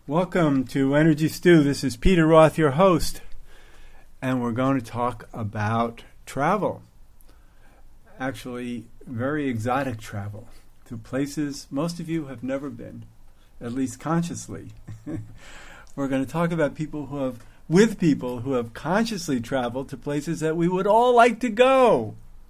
Welcome to Energy Stew. This is Peter Roth, your host, and we're going to talk about travel. Actually, very exotic travel to places most of you have never been, at least consciously. We're going to talk about people who have consciously traveled to places that we would all like to go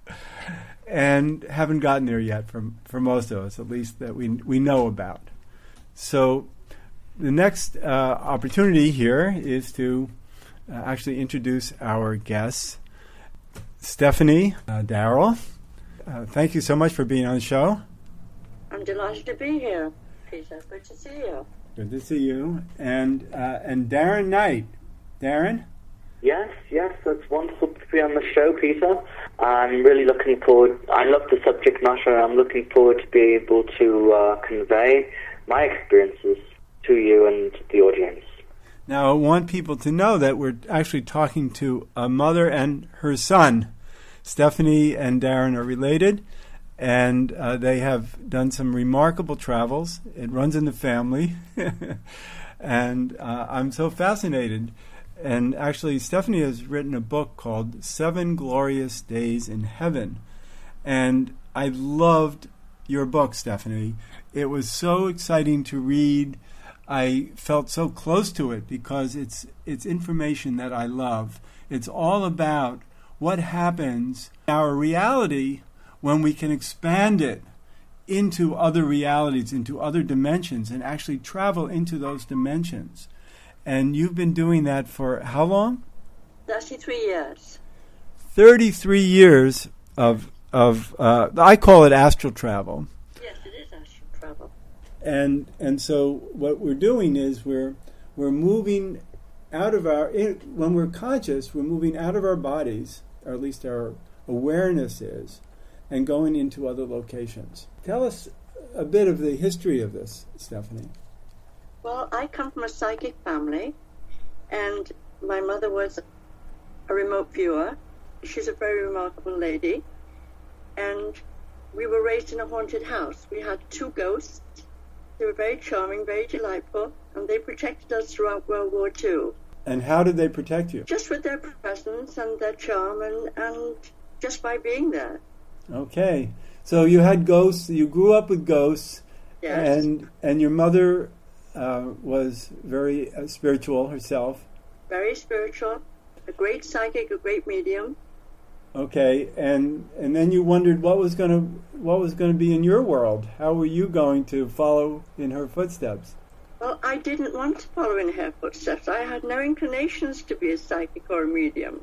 and haven't gotten there yet for most of us, at least that we know about. So the next opportunity here is to actually introduce our guests. Stephanie Darrell, thank you so much for being on the show. I'm delighted to be here, Peter. Good to see you. Good to see you. And Darren Knight. Darren? Yes, it's wonderful to be on the show, Peter. I'm really looking forward. I love the subject matter, and I'm looking forward to be able to convey my experiences to you and the audience. Now, I want people to know that we're actually talking to a mother and her son. Stephanie and Darren are related, and they have done some remarkable travels. It runs in the family, and I'm so fascinated. And actually, Stephanie has written a book called 7 Glorious Days in Heaven, and I loved your book, Stephanie. It was so exciting to read. I felt so close to it because it's information that I love. It's all about what happens in our reality when we can expand it into other realities, into other dimensions, and actually travel into those dimensions. And you've been doing that for how long? 33 years. 33 years of I call it astral travel. Yes, it is astral travel. And so what we're doing is we're moving out of when we're conscious, we're moving out of our bodies, or at least our awareness is, and going into other locations. Tell us a bit of the history of this, Stephanie. Well, I come from a psychic family, and my mother was a remote viewer. She's a very remarkable lady, and we were raised in a haunted house. We had 2 ghosts. They were very charming, very delightful, and they protected us throughout World War II. And how did they protect you? Just with their presence and their charm, and just by being there. Okay. So you had ghosts, you grew up with ghosts, Yes. and your mother was very spiritual herself. Very spiritual, a great psychic, a great medium. Okay, and then you wondered what was going to be in your world. How were you going to follow in her footsteps? Well, I didn't want to follow in her footsteps. I had no inclinations to be a psychic or a medium.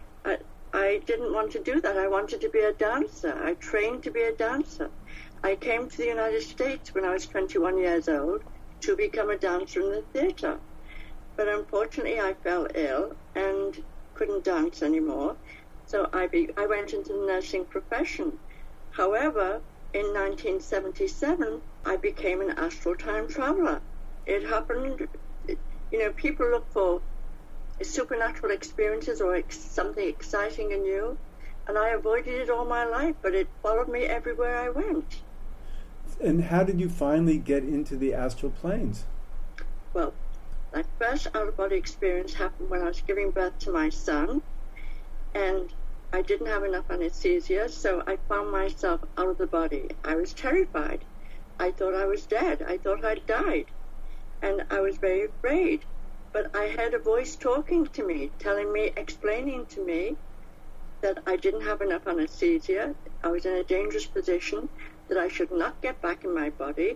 I didn't want to do that. I wanted to be a dancer. I trained to be a dancer. I came to the United States when I was 21 years old to become a dancer in the theater. But unfortunately, I fell ill and couldn't dance anymore. So I went into the nursing profession. However, in 1977, I became an astral time traveler. It happened, people look for supernatural experiences or something exciting and new, and I avoided it all my life, but it followed me everywhere I went. And how did you finally get into the astral planes? Well, my first out-of-body experience happened when I was giving birth to my son, and I didn't have enough anesthesia, so I found myself out of the body. I was terrified. I thought I was dead. I thought I'd died. And I was very afraid. But I heard a voice talking to me, explaining to me that I didn't have enough anesthesia. I was in a dangerous position, that I should not get back in my body.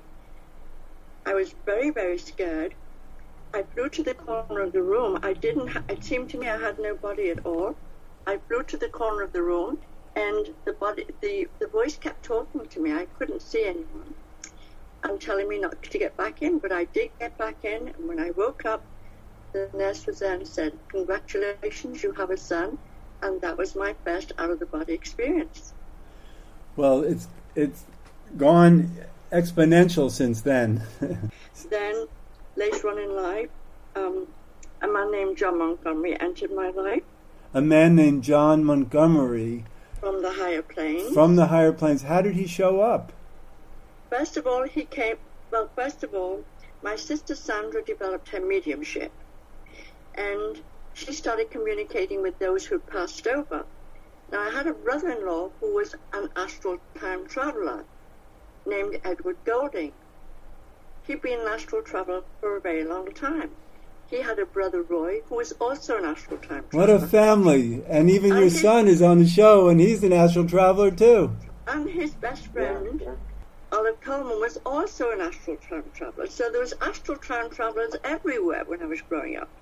I was very, very scared. I flew to the corner of the room. It seemed to me I had no body at all. I flew to the corner of the room, and the voice kept talking to me. I couldn't see anyone and telling me not to get back in, but I did get back in, and when I woke up, the nurse was there and said, "Congratulations, you have a son," and that was my first out-of-the-body experience. Well, it's gone exponential since then. Then, later on in life, a man named John Montgomery entered my life. A man named John Montgomery. From the higher planes. From the higher planes. How did he show up? First of all, my sister Sandra developed her mediumship, and she started communicating with those who passed over. Now, I had a brother-in-law who was an astral time traveler named Edward Golding. He'd been an astral traveler for a very long time. He had a brother, Roy, who was also an astral time traveler. What a family. And even your son is on the show, and he's an astral traveler, too. And his best friend, Olive Coleman, was also an astral time traveler. So there was astral time travelers everywhere when I was growing up.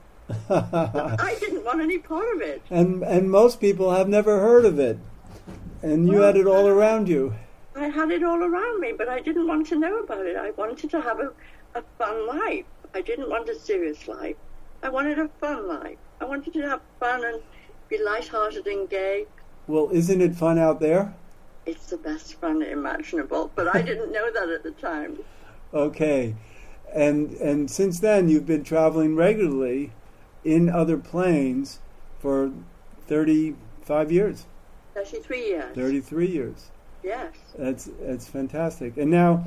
I didn't want any part of it. And most people have never heard of it. And you had it all around you. I had it all around me, but I didn't want to know about it. I wanted to have a fun life. I didn't want a serious life. I wanted a fun life. I wanted to have fun and be lighthearted and gay. Well, isn't it fun out there? It's the best fun imaginable, but I didn't know that at the time. Okay. And since then, you've been traveling regularly in other planes for 35 years. 33 years. 33 years. Yes. That's fantastic. And now,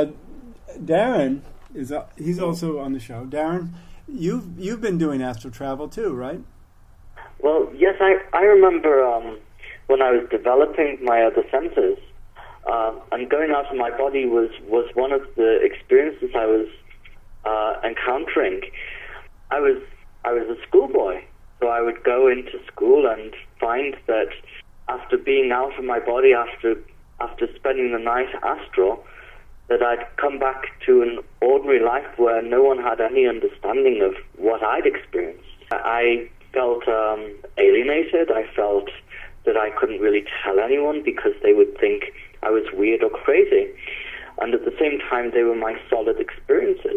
Darren he's also on the show. Darren, you've been doing astral travel too, right? Well, yes, I remember when I was developing my other senses, and going out of my body was one of the experiences I was encountering. I was a schoolboy, so I would go into school and find that after being out of my body, after spending the night astral, that I'd come back to an ordinary life where no one had any understanding of what I'd experienced. I felt alienated. I felt that I couldn't really tell anyone because they would think I was weird or crazy. And at the same time, they were my solid experiences.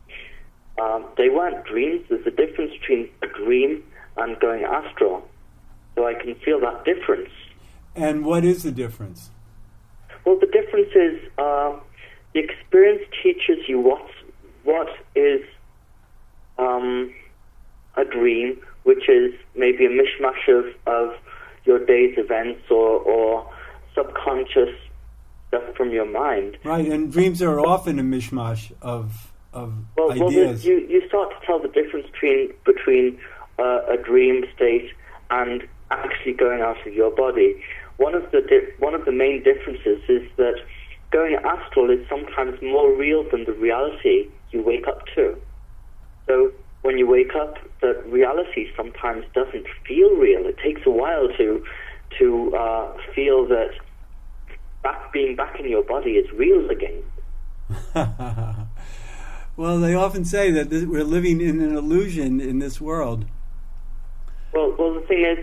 They weren't dreams. There's a difference between a dream and going astral. So I can feel that difference. And what is the difference? Well, the difference is the experience teaches you what is a dream, which is maybe a mishmash of your day's events or subconscious stuff from your mind. Right, and dreams are often a mishmash of ideas. Well, you start to tell the difference between a dream state and actually going out of your body. One of the main differences is that going astral is sometimes more real than the reality you wake up to. So when you wake up, the reality sometimes doesn't feel real. It takes a while to feel that being back in your body is real again. Well, they often say that we're living in an illusion in this world. Well, the thing is,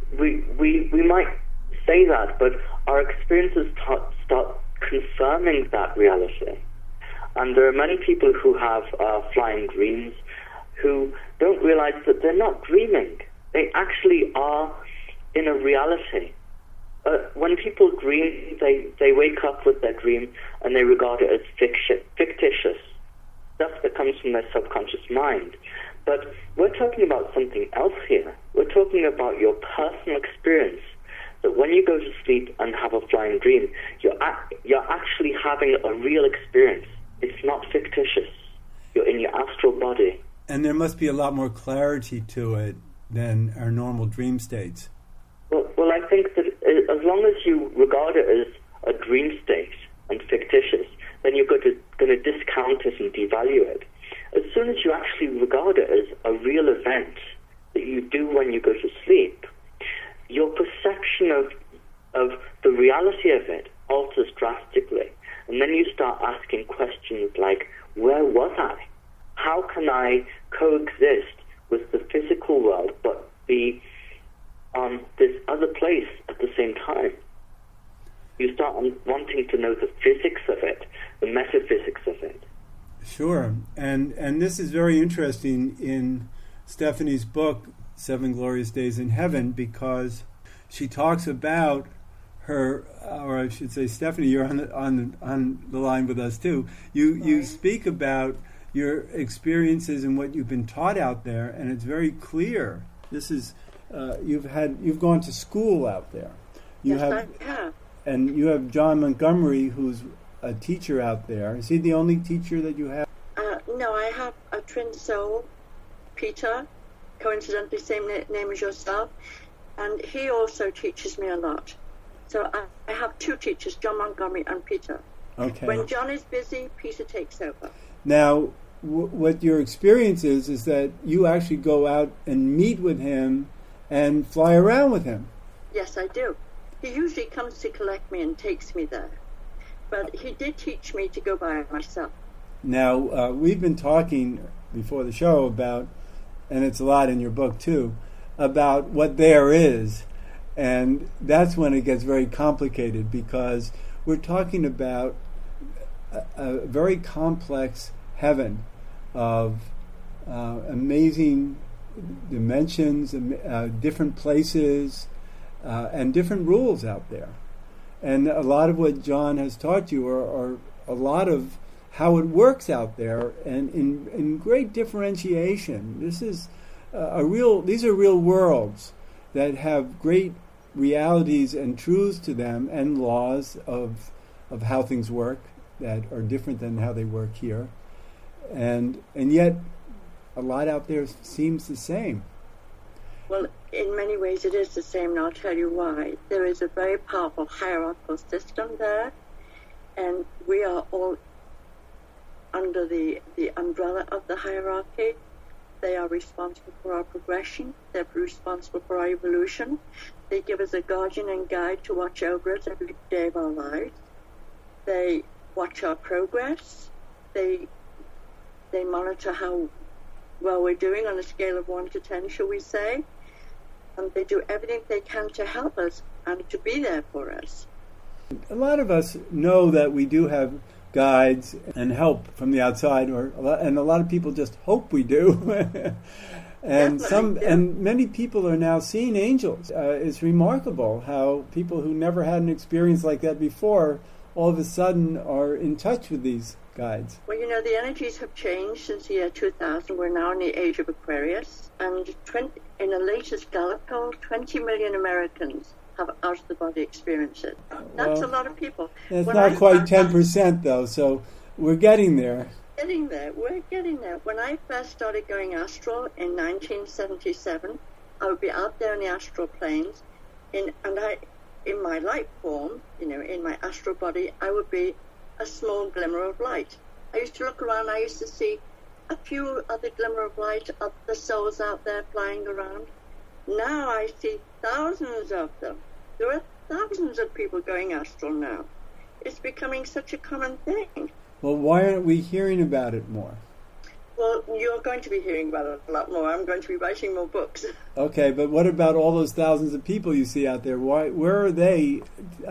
we might say that, but our experiences start confirming that reality. And there are many people who have flying dreams who don't realize that they're not dreaming. They actually are in a reality. When people dream, they wake up with their dream and they regard it as fictitious, stuff that comes from their subconscious mind. But we're talking about something else here. We're talking about your personal experience, that when you go to sleep and have a flying dream, you're actually having a real experience. It's not fictitious. You're in your astral body. And there must be a lot more clarity to it than our normal dream states. Well, I think that as long as you regard it as a dream state and fictitious, then you're going to discount it and devalue it. As soon as you actually regard it as a real event that you do when you go to sleep, your perception of the reality of it alters drastically. And then you start asking questions like, where was I? How can I coexist with the physical world but be on this other place at the same time? You start wanting to know the physics of it, the metaphysics of it. Sure. And this is very interesting in Stephanie's book, 7 Glorious Days in Heaven, because she talks about her, or I should say, Stephanie, you're on the line with us too. You speak about your experiences and what you've been taught out there, and it's very clear. This is you've gone to school out there. I have. And you have John Montgomery, who's a teacher out there. Is he the only teacher that you have? No, I have a twin soul, Peter, coincidentally same name as yourself, and he also teaches me a lot. So I have two teachers, John Montgomery and Peter. Okay. When John is busy, Peter takes over. Now, what your experience is that you actually go out and meet with him and fly around with him. Yes, I do. He usually comes to collect me and takes me there. But he did teach me to go by myself. Now, we've been talking before the show about, and it's a lot in your book too, about what there is. And that's when it gets very complicated, because we're talking about a very complex heaven of amazing dimensions, different places, and different rules out there. And a lot of what John has taught you are a lot of how it works out there, and in great differentiation. These are real worlds that have great realities and truths to them, and laws of how things work that are different than how they work here. And yet a lot out there seems the same. Well, in many ways it is the same, and I'll tell you why. There is a very powerful hierarchical system there, and we are all under the umbrella of the hierarchy. They are responsible for our progression. They're responsible for our evolution. They give us a guardian and guide to watch over us every day of our lives. They watch our progress. They monitor how well we're doing on a scale of 1 to 10, shall we say. And they do everything they can to help us and to be there for us. A lot of us know that we do have guides and help from the outside, and a lot of people just hope we do. And many people are now seeing angels. It's remarkable how people who never had an experience like that before all of a sudden are in touch with these guides. Well, you know, the energies have changed since the year 2000. We're now in the age of Aquarius, and in the latest Gallup poll, 20 million Americans have out-of-the-body experiences. That's a lot of people. It's not quite 10%, though, so we're getting there. We're getting there. When I first started going astral in 1977, I would be out there in the astral planes, in my light form, in my astral body, I would be a small glimmer of light. I used to look around, I used to see a few other glimmer of light of the souls out there flying around. Now I see thousands of them. There are thousands of people going astral now. It's becoming such a common thing. Well, why aren't we hearing about it more? Well, you're going to be hearing about it a lot more. I'm going to be writing more books. Okay, but what about all those thousands of people you see out there? Where are they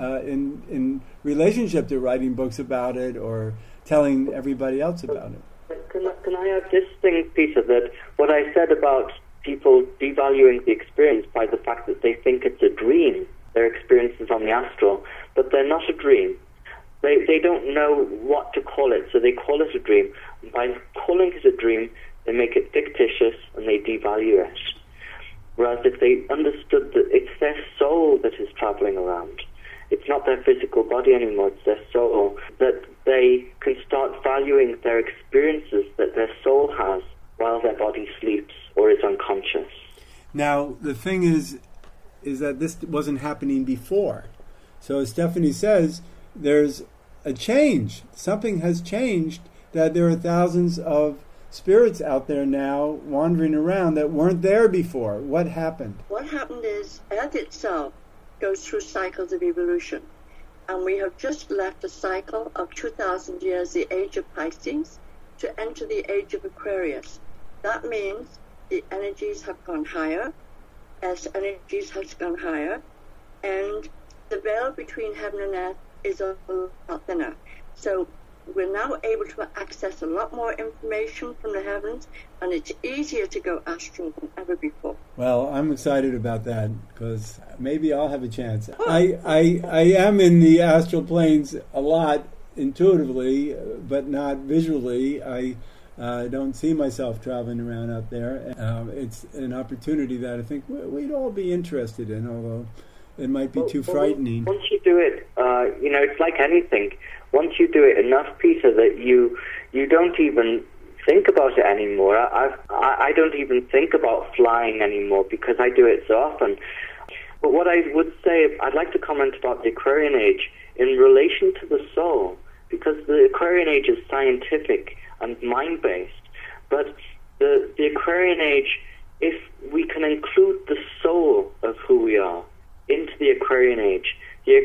in relationship to writing books about it or telling everybody else about it? Can I add this thing, Peter, that what I said about people devaluing the experience by the fact that they think it's a dream, their experiences on the astral, but they're not a dream. They don't know what to call it, so they call it a dream. And by calling it a dream, they make it fictitious and they devalue it. Whereas if they understood that it's their soul that is traveling around, it's not their physical body anymore, it's their soul, that they can start valuing their experiences that their soul has while their body sleeps or is unconscious. Now, the thing is that this wasn't happening before. So as Stephanie says, there's a change. Something has changed, that there are thousands of spirits out there now wandering around that weren't there before. What happened? What happened is Earth itself goes through cycles of evolution. And we have just left a cycle of 2,000 years, the age of Pisces, to enter the age of Aquarius. That means the energies have gone higher, as energies has gone higher, and the veil between heaven and earth is a lot thinner. So we're now able to access a lot more information from the heavens, and it's easier to go astral than ever before. Well, I'm excited about that, because maybe I'll have a chance. I am in the astral planes a lot intuitively, but not visually. I don't see myself traveling around out there. It's an opportunity that I think we'd all be interested in, although it might be too frightening. Once you do it, it's like anything. Once you do it enough, Peter, that you don't even think about it anymore. I don't even think about flying anymore because I do it so often. But what I would say, I'd like to comment about the Aquarian Age in relation to the soul, because the Aquarian Age is scientific and mind-based. But the Aquarian Age, if we can include the soul of who we are into the Aquarian Age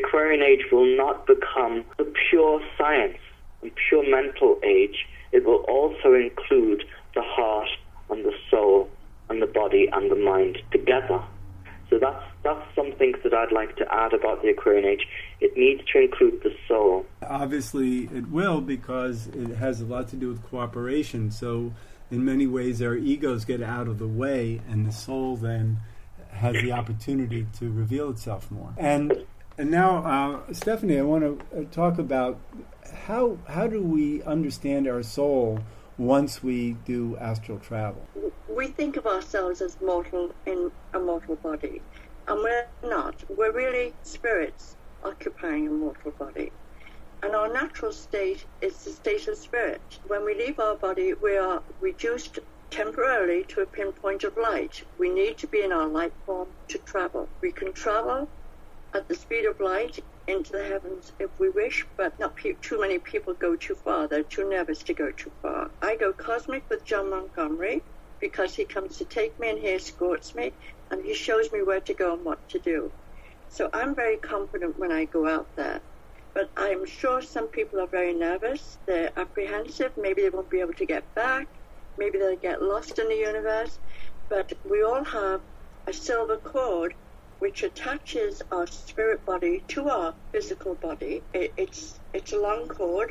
will not become the pure science and pure mental age. It will also include the heart and the soul and the body and the mind together. So that's something that I'd like to add about the Aquarian Age. It needs to include the soul. Obviously it will, because it has a lot to do with cooperation. So in many ways our egos get out of the way, and the soul then has the opportunity to reveal itself more. And now, Stephanie, I want to talk about how do we understand our soul once we do astral travel? We think of ourselves as mortal in a mortal body, and we're not. We're really spirits occupying a mortal body. And our natural state is the state of spirit. When we leave our body, we are reduced temporarily to a pinpoint of light. We need to be in our light form to travel. We can travel at the speed of light into the heavens if we wish, but not too many people go too far. They're too nervous to go too far. I go cosmic with John Montgomery because he comes to take me and he escorts me and he shows me where to go and what to do. So I'm very confident when I go out there. But I'm sure some people are very nervous. They're apprehensive. Maybe they won't be able to get back. Maybe they'll get lost in the universe. But we all have a silver cord which attaches our spirit body to our physical body. It's a long cord.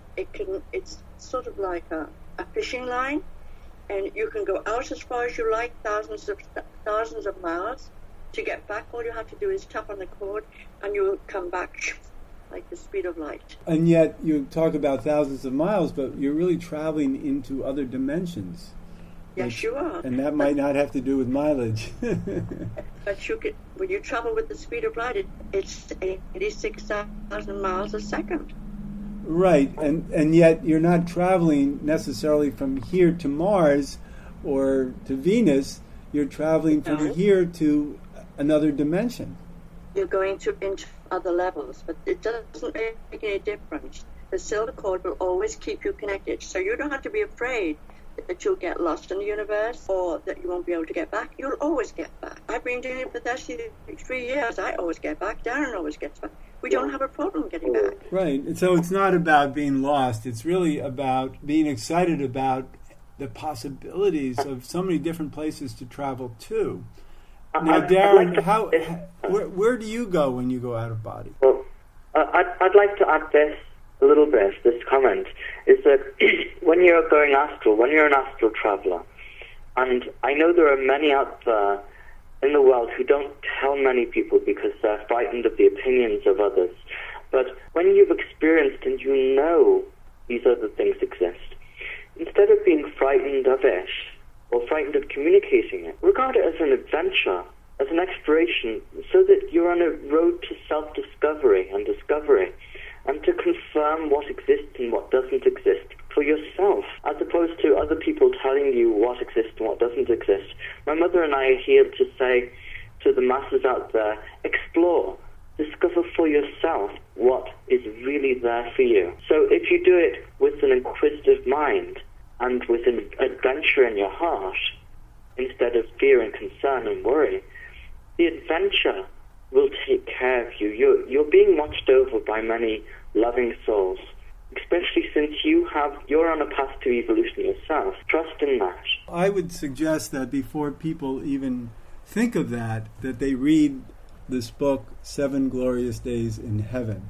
It's sort of like a fishing line, and you can go out as far as you like, thousands of miles. To get back, all you have to do is tap on the cord, and you'll come back like the speed of light. And yet you talk about thousands of miles, but you're really traveling into other dimensions. Yes, you are. And that might not have to do with mileage. But when you travel with the speed of light, it's 86,000 miles a second. Right, and yet you're not traveling necessarily from here to Mars or to Venus. You're traveling from here to another dimension. You're going into other levels, but it doesn't make any difference. The silver cord will always keep you connected, so you don't have to be afraid that you'll get lost in the universe or that you won't be able to get back. You'll always get back. I've been doing it for 33 years. I always get back. Darren always gets back. We don't have a problem getting back. Right. And so it's not about being lost. It's really about being excited about the possibilities of so many different places to travel to. Now, Darren, where do you go when you go out of body? Well, I'd like to add this a little bit, this comment, is that when you're going astral, when you're an astral traveler, and I know there are many out there in the world who don't tell many people because they're frightened of the opinions of others, but when you've experienced and you know these other things exist, instead of being frightened of it or frightened of communicating it, regard it as an adventure, as an exploration, so that you're on a road to self-discovery and discovery, and to confirm what exists and what doesn't exist for yourself, as opposed to other people telling you what exists and what doesn't exist. My mother and I are here to say to the masses out there, explore, discover for yourself what is really there for you. So if you do it with an inquisitive mind and with an adventure in your heart, instead of fear and concern and worry, the adventure will take care of you. You're being watched over by many loving souls, especially since you're on a path to evolution yourself. Trust in that. I would suggest that before people even think of that they read this book, 7 Glorious Days in Heaven,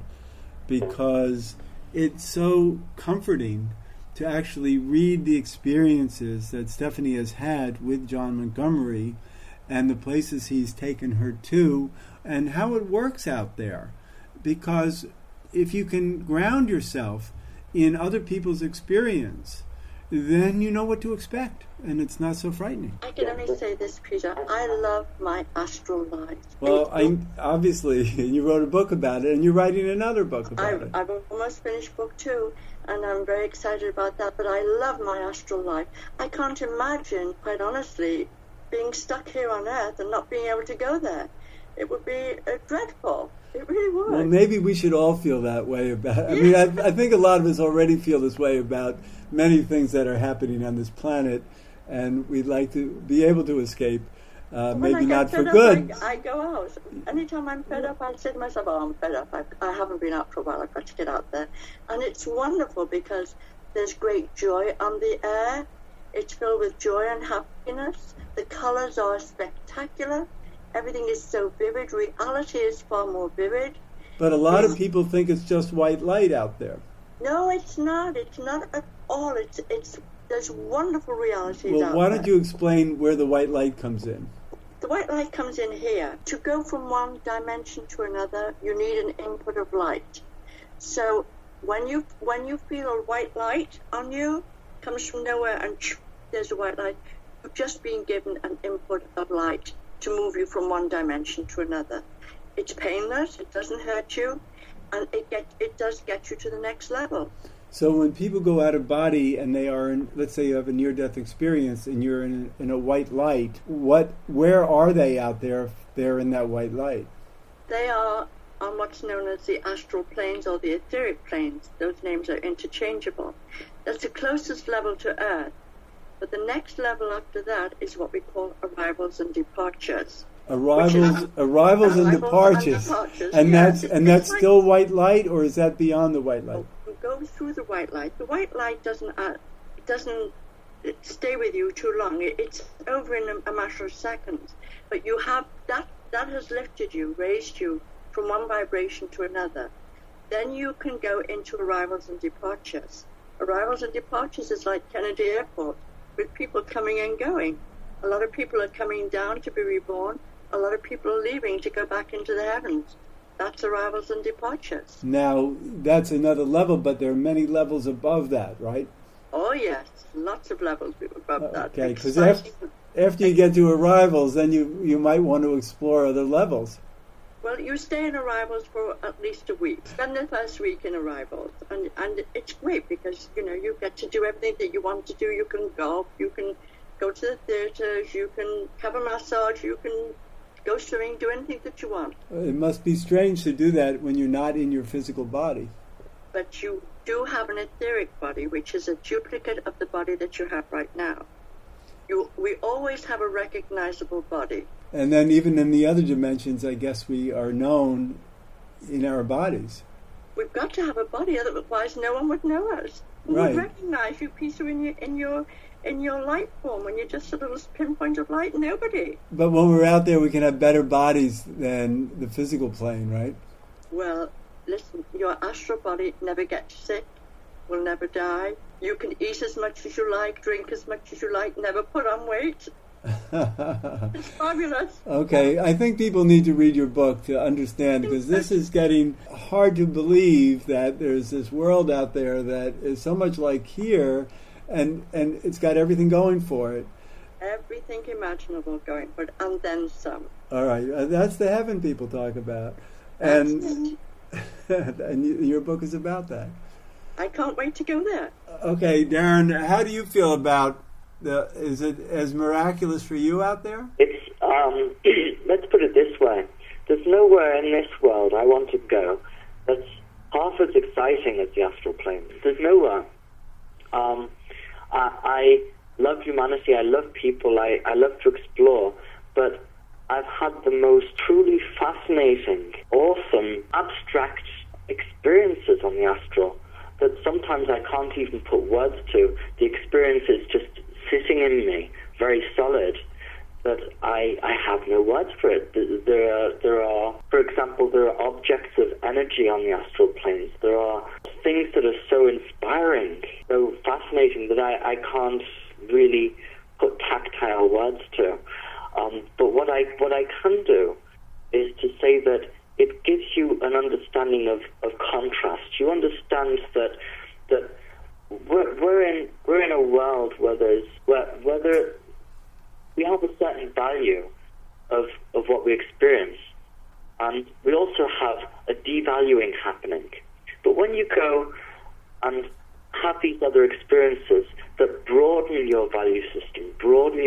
because it's so comforting to actually read the experiences that Stephanie has had with John Montgomery and the places he's taken her to and how it works out there. Because if you can ground yourself in other people's experience, then you know what to expect, and it's not so frightening. I can only say this, Peter. I love my astral life. Well, obviously, you wrote a book about it, and you're writing another book about it. I've almost finished book 2, and I'm very excited about that. But I love my astral life. I can't imagine, quite honestly, being stuck here on Earth and not being able to go there. It would be dreadful. It really would. Well, maybe we should all feel that way about. I mean, I think a lot of us already feel this way about many things that are happening on this planet, and we'd like to be able to escape. Maybe not for good. I go out. Anytime I'm fed up, I say to myself, "Oh, I'm fed up. I haven't been out for a while. I've got to get out there." And it's wonderful because there's great joy on the air. It's filled with joy and happiness. The colors are spectacular. Everything is so vivid. Reality is far more vivid. But a lot of people think it's just white light out there. No, it's not. It's not at all. There's wonderful realities out there. Well, why don't you explain where the white light comes in? The white light comes in here. To go from one dimension to another, you need an input of light. So when you feel a white light on you, comes from nowhere and there's a white light, you've just been given an input of light to move you from one dimension to another. It's painless, it doesn't hurt you, and it does get you to the next level. So when people go out of body and they are in, let's say you have a near-death experience and you're in a white light, where are they out there if they're in that white light? They are on what's known as the astral planes or the etheric planes. Those names are interchangeable. That's the closest level to Earth. But the next level after that is what we call arrivals and departures. Arrivals and departures. And yes. that's still white light, or is that beyond the white light? You go through the white light. The white light doesn't stay with you too long. It's over in a matter of seconds. But you have that has lifted you, raised you from one vibration to another. Then you can go into arrivals and departures. Arrivals and departures is like Kennedy Airport, with people coming and going. A lot of people are coming down to be reborn. A lot of people are leaving to go back into the heavens. That's arrivals and departures. Now, that's another level, but there are many levels above that, right? Oh, yes. Lots of levels above that. Okay, because after you get to arrivals, then you might want to explore other levels. Well, you stay in arrivals for at least a week. Spend the first week in arrivals. And it's great because, you get to do everything that you want to do. You can golf, you can go to the theaters, you can have a massage, you can go swimming, do anything that you want. It must be strange to do that when you're not in your physical body. But you do have an etheric body, which is a duplicate of the body that you have right now. We always have a recognizable body. And then even in the other dimensions, I guess we are known in our bodies. We've got to have a body, otherwise no one would know us. Who would recognize you, Peter, in your light form, when you're just a little pinpoint of light? Nobody. But when we're out there, we can have better bodies than the physical plane, right? Well, listen, your astral body never gets sick, will never die. You can eat as much as you like, drink as much as you like, never put on weight. It's fabulous. Okay, I think people need to read your book to understand, because this is getting hard to believe that there's this world out there that is so much like here, and it's got everything going for it. Everything imaginable going for it, and then some. All right, that's the heaven people talk about. And your book is about that. I can't wait to go there. Okay, Darren, how do you feel about is it as miraculous for you out there? It's let's put it this way: there's nowhere in this world I want to go that's half as exciting as the astral plane. There's nowhere. I love humanity. I love people. I love to explore, but I've had the most truly fascinating, awesome, abstract experiences on the astral that sometimes I can't even put words to. The experience is just sitting in me, very solid, that I have no words for it. There are, for example, there are objects of energy on the astral planes. There are things that are so inspiring, so fascinating that I can't really put tactile words to. But what I can do is to say that it gives you an understanding of contrast. You understand that we're in a world where we have a certain value of what we experience, and we also have a devaluing happening. But when you go and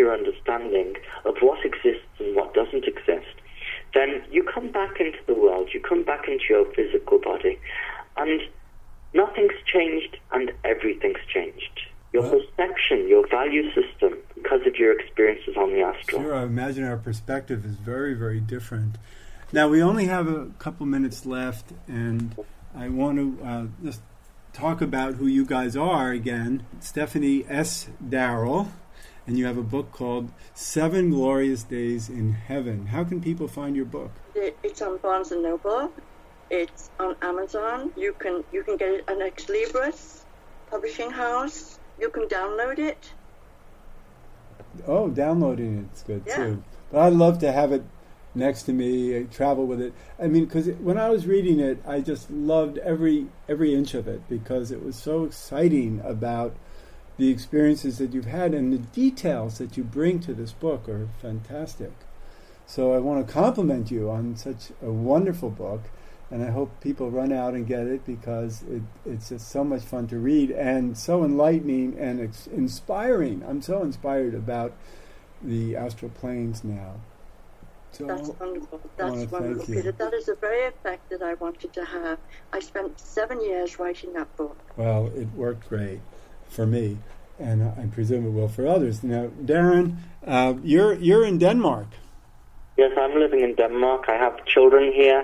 clearer understanding of what exists and what doesn't exist, then you come back into the world, you come back into your physical body, and nothing's changed and everything's changed. Your perception, your value system, because of your experiences on the astral. Sure, I imagine our perspective is very, very different. Now, we only have a couple minutes left, and I want to just talk about who you guys are again. Stephanie S. Darrell, and you have a book called 7 Glorious Days in Heaven. How can people find your book? It's on Barnes & Noble. It's on Amazon. You can get it on Ex Libris Publishing House. You can download it. Oh, downloading it's good too. Yeah. But I'd love to have it next to me, travel with it. I mean, because when I was reading it, I just loved every inch of it because it was so exciting about the experiences that you've had, and the details that you bring to this book are fantastic. So I want to compliment you on such a wonderful book, and I hope people run out and get it because it's just so much fun to read and so enlightening and inspiring. I'm so inspired about the astral planes now. So that's wonderful. That's wonderful, Peter. That is the very effect that I wanted to have. I spent 7 years writing that book. Well, it worked great for me, and I presume it will for others. Now, Darren, you're in Denmark. Yes, I'm living in Denmark. I have children here.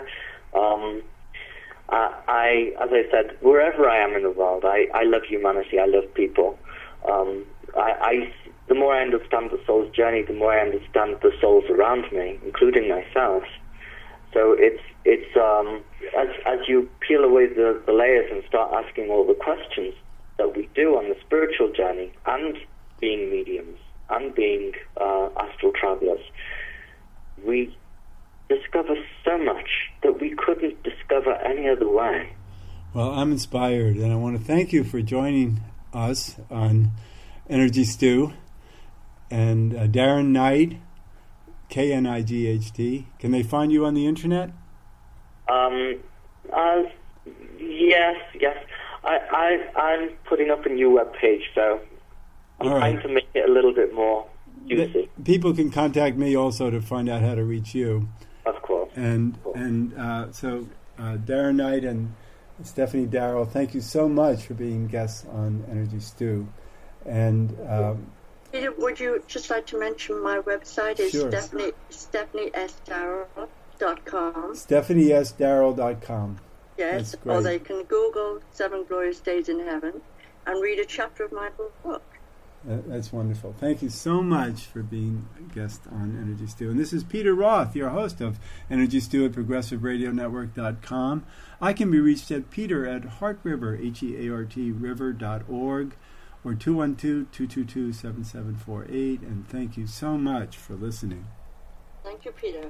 As I said, wherever I am in the world, I love humanity. I love people. The more I understand the soul's journey, the more I understand the souls around me, including myself. So it's as you peel away the layers and start asking all the questions that we do on the spiritual journey, and being mediums, and being astral travelers, we discover so much that we couldn't discover any other way. Well, I'm inspired, and I want to thank you for joining us on Energy Stew. And Darren Knight, Knight. Can they find you on the internet? Yes. I'm putting up a new webpage, so I'm trying to make it a little bit more juicy. People can contact me also to find out how to reach you. Of course. So Darren Knight and Stephanie Darrell, thank you so much for being guests on Energy Stew. And Peter, would you just like to mention my website is sure. StephanieSDarrell.com. StephanieSDarrell.com. Yes, or they can Google 7 Glorious Days in Heaven and read a chapter of my book. That's wonderful. Thank you so much for being a guest on Energy Stew. And this is Peter Roth, your host of Energy Stew at ProgressiveRadioNetwork.com. I can be reached at Peter at HeartRiver, HEART river.org, or 212-222-7748. And thank you so much for listening. Thank you, Peter.